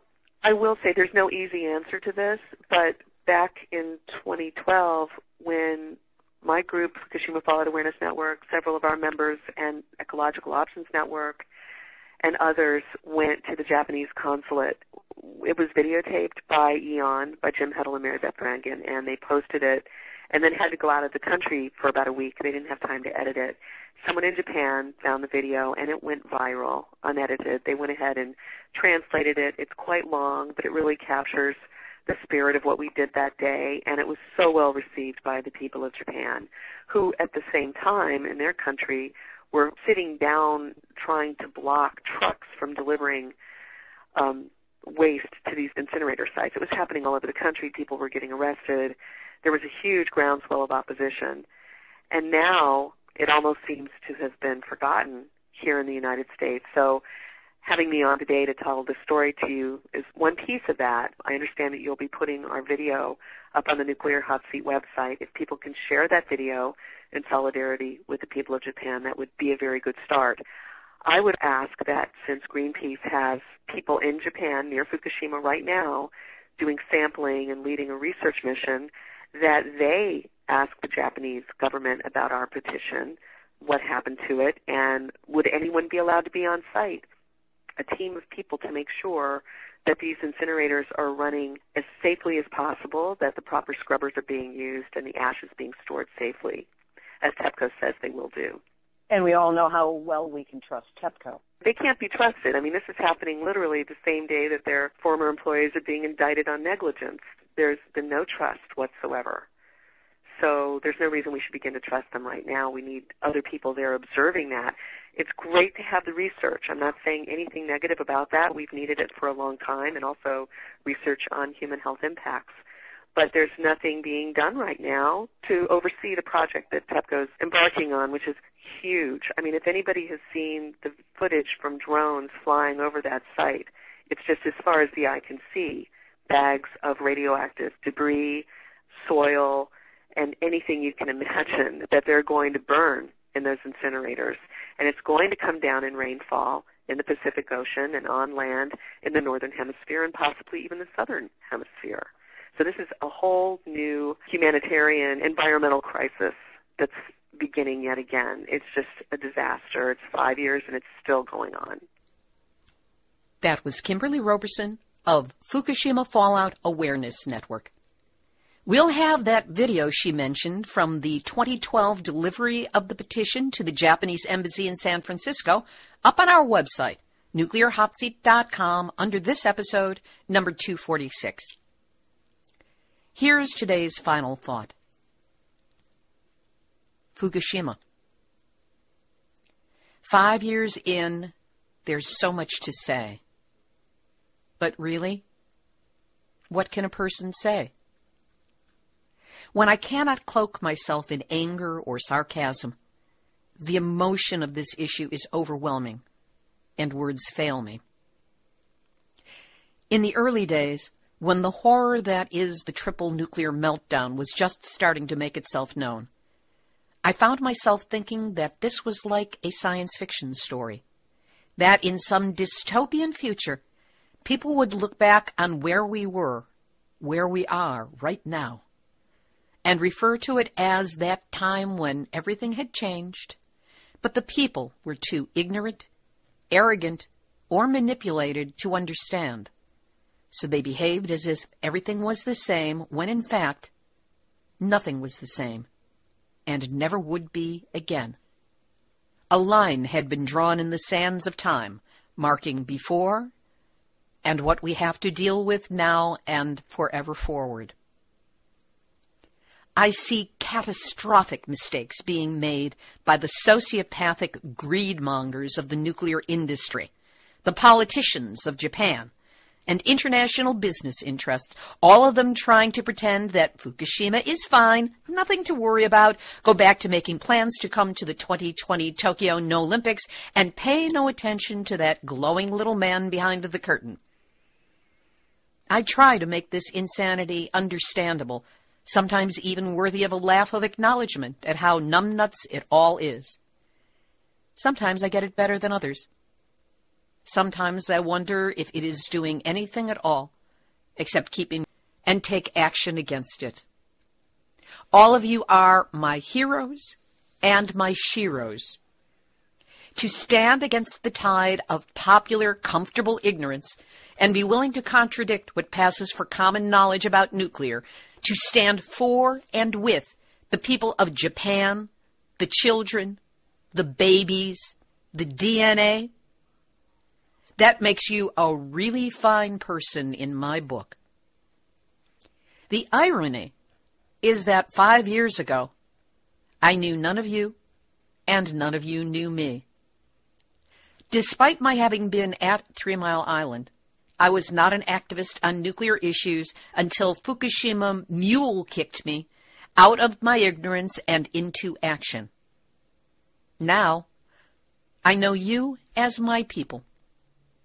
I will say there's no easy answer to this, but back in twenty twelve, when my group, Fukushima Fallout Awareness Network, several of our members, and Ecological Options Network, and others went to the Japanese consulate. It was videotaped by Eon, by Jim Heddle and Mary Beth Brangen, and they posted it and then had to go out of the country for about a week. They didn't have time to edit it. Someone in Japan found the video, and it went viral, unedited. They went ahead and translated it. It's quite long, but it really captures the spirit of what we did that day, and it was so well received by the people of Japan, who at the same time in their country were sitting down trying to block trucks from delivering um, waste to these incinerator sites. It was happening all over the country. People were getting arrested. There was a huge groundswell of opposition, and now it almost seems to have been forgotten here in the United States. So having me on today to tell the story to you is one piece of that. I understand that you'll be putting our video up on the Nuclear Hot Seat website. If people can share that video in solidarity with the people of Japan, that would be a very good start. I would ask that since Greenpeace has people in Japan near Fukushima right now doing sampling and leading a research mission, that they ask the Japanese government about our petition, what happened to it, and would anyone be allowed to be on site? A team of people to make sure that these incinerators are running as safely as possible, that the proper scrubbers are being used, and the ash is being stored safely, as TEPCO says they will do. And we all know how well we can trust TEPCO. They can't be trusted. I mean, this is happening literally the same day that their former employees are being indicted on negligence. There's been no trust whatsoever. So there's no reason we should begin to trust them right now. We need other people there observing that. It's great to have the research. I'm not saying anything negative about that. We've needed it for a long time, and also research on human health impacts. But there's nothing being done right now to oversee the project that TEPCO's embarking on, which is huge. I mean, if anybody has seen the footage from drones flying over that site, it's just as far as the eye can see, bags of radioactive debris, soil, and anything you can imagine that they're going to burn in those incinerators. And it's going to come down in rainfall in the Pacific Ocean and on land in the Northern Hemisphere and possibly even the Southern Hemisphere. So this is a whole new humanitarian environmental crisis that's beginning yet again. It's just a disaster. It's five years and it's still going on. That was Kimberly Roberson of Fukushima Fallout Awareness Network. We'll have that video she mentioned from the twenty twelve delivery of the petition to the Japanese Embassy in San Francisco up on our website, nuclear hot seat dot com, under this episode, number two forty-six. Here's today's final thought. Fukushima. Five years in, there's so much to say. But really, what can a person say? When I cannot cloak myself in anger or sarcasm, the emotion of this issue is overwhelming, and words fail me. In the early days, when the horror that is the triple nuclear meltdown was just starting to make itself known, I found myself thinking that this was like a science fiction story, that in some dystopian future, people would look back on where we were, where we are right now, and refer to it as that time when everything had changed, but the people were too ignorant, arrogant, or manipulated to understand. So they behaved as if everything was the same, when in fact, nothing was the same, and never would be again. A line had been drawn in the sands of time, marking before and what we have to deal with now and forever forward. I see catastrophic mistakes being made by the sociopathic greedmongers of the nuclear industry, the politicians of Japan, and international business interests, all of them trying to pretend that Fukushima is fine, nothing to worry about, go back to making plans to come to the twenty twenty Tokyo No Olympics, and pay no attention to that glowing little man behind the curtain. I try to make this insanity understandable, sometimes even worthy of a laugh of acknowledgement at how numbnuts it all is. Sometimes I get it better than others. Sometimes I wonder if it is doing anything at all, except keeping and take action against it. All of you are my heroes and my sheroes. To stand against the tide of popular, comfortable ignorance and be willing to contradict what passes for common knowledge about nuclear, to stand for and with the people of Japan, the children, the babies, the D N A, that makes you a really fine person in my book. The irony is that five years ago, I knew none of you, and none of you knew me. Despite my having been at Three Mile Island, I was not an activist on nuclear issues until Fukushima mule-kicked me out of my ignorance and into action. Now, I know you as my people,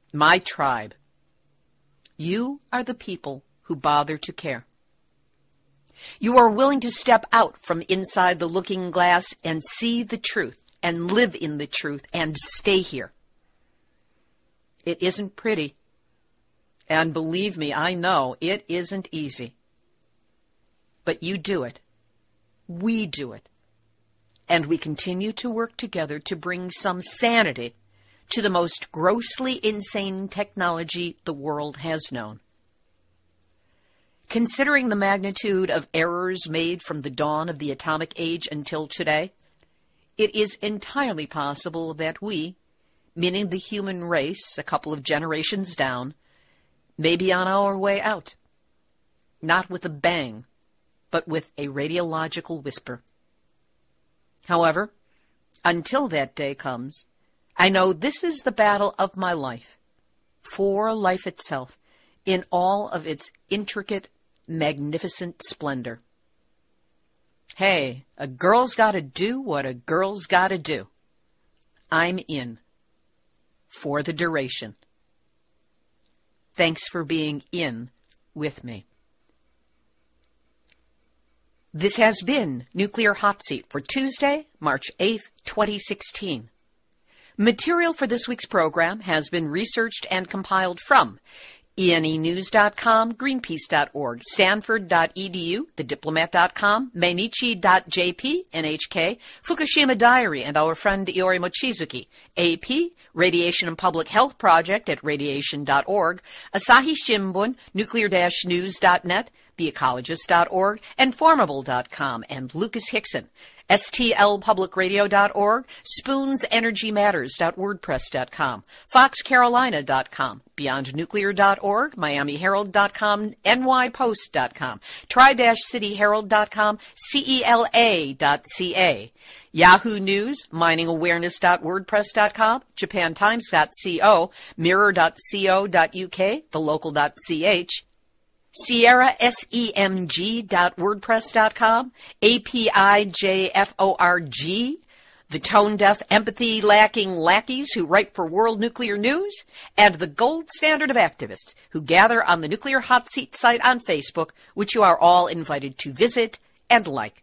my tribe. You are the people who bother to care. You are willing to step out from inside the looking glass and see the truth and live in the truth and stay here. It isn't pretty. And believe me, I know it isn't easy. But you do it. We do it. And we continue to work together to bring some sanity to the most grossly insane technology the world has known. Considering the magnitude of errors made from the dawn of the atomic age until today, it is entirely possible that we, meaning the human race a couple of generations down, may be on our way out. Not with a bang, but with a radiological whisper. However, until that day comes, I know this is the battle of my life, for life itself, in all of its intricate, magnificent splendor. Hey, a girl's gotta do what a girl's gotta do. I'm in. For the duration. Thanks for being in with me. This has been Nuclear Hot Seat for Tuesday, March eighth, twenty sixteen. Material for this week's program has been researched and compiled from E N E news dot com, greenpeace dot org, stanford dot e d u, the diplomat dot com, mainichi dot j p, N H K, Fukushima Diary, and our friend Iori Mochizuki, A P, Radiation and Public Health Project at radiation dot org, Asahi Shimbun, nuclear dash news dot net, the ecologist dot org, and formable dot com, and Lucas Hickson, S T L public radio dot org, spoons energy matters dot wordpress dot com, fox carolina dot com, beyond nuclear dot org, miami herald dot com, n y post dot com, tri city herald dot com, C E L A dot C A, Yahoo News, mining awareness dot wordpress dot com, japan times dot co, mirror dot co dot u k, the local dot c h, Sierra Semg dot wordpress dot com, A P I J F O R G, the tone-deaf, empathy-lacking lackeys who write for World Nuclear News, and the gold standard of activists who gather on the Nuclear Hot Seat site on Facebook, which you are all invited to visit and like.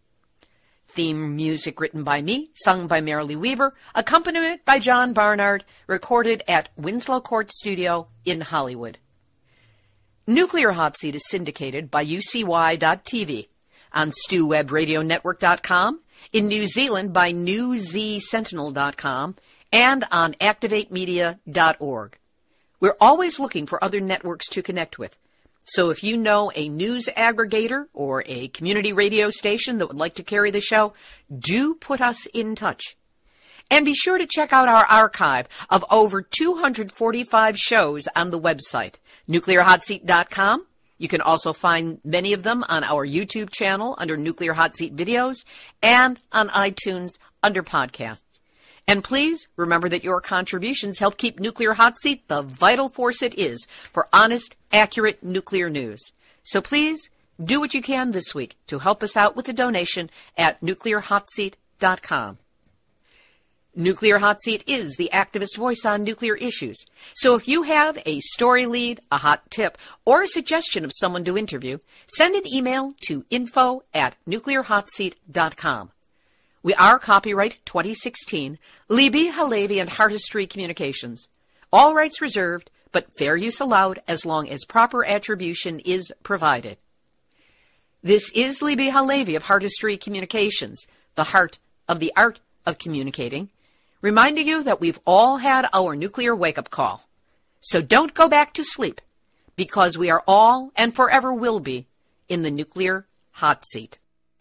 Theme music written by me, sung by Marilee Weber, accompaniment by John Barnard, recorded at Winslow Court Studio in Hollywood. Nuclear Hot Seat is syndicated by U C Y dot T V, on Stu Web Radio Network dot com, in New Zealand by New Z Sentinel dot com, and on Activate Media dot org. We're always looking for other networks to connect with. So if you know a news aggregator or a community radio station that would like to carry the show, do put us in touch. And be sure to check out our archive of over two hundred forty-five shows on the website, nuclear hot seat dot com. You can also find many of them on our YouTube channel under Nuclear Hot Seat Videos and on iTunes under Podcasts. And please remember that your contributions help keep Nuclear Hot Seat the vital force it is for honest, accurate nuclear news. So please do what you can this week to help us out with a donation at nuclear hot seat dot com. Nuclear Hot Seat is the activist voice on nuclear issues. So if you have a story lead, a hot tip, or a suggestion of someone to interview, send an email to info at nuclear hot seat dot com. We are copyright twenty sixteen, Libby, Halevi, and Heartistry Communications. All rights reserved, but fair use allowed as long as proper attribution is provided. This is Libby Halevi of Heartistry Communications, the heart of the art of communicating, reminding you that we've all had our nuclear wake-up call. So don't go back to sleep, because we are all and forever will be in the nuclear hot seat.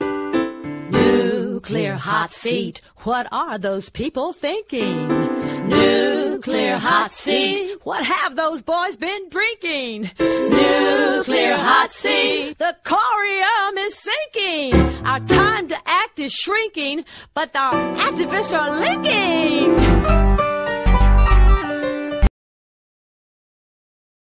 Nuclear hot seat, what are those people thinking? Nuclear hot seat, what have those boys been drinking? Nuclear hot seat, the corium is sinking. Our time to act is shrinking, but our activists are linking.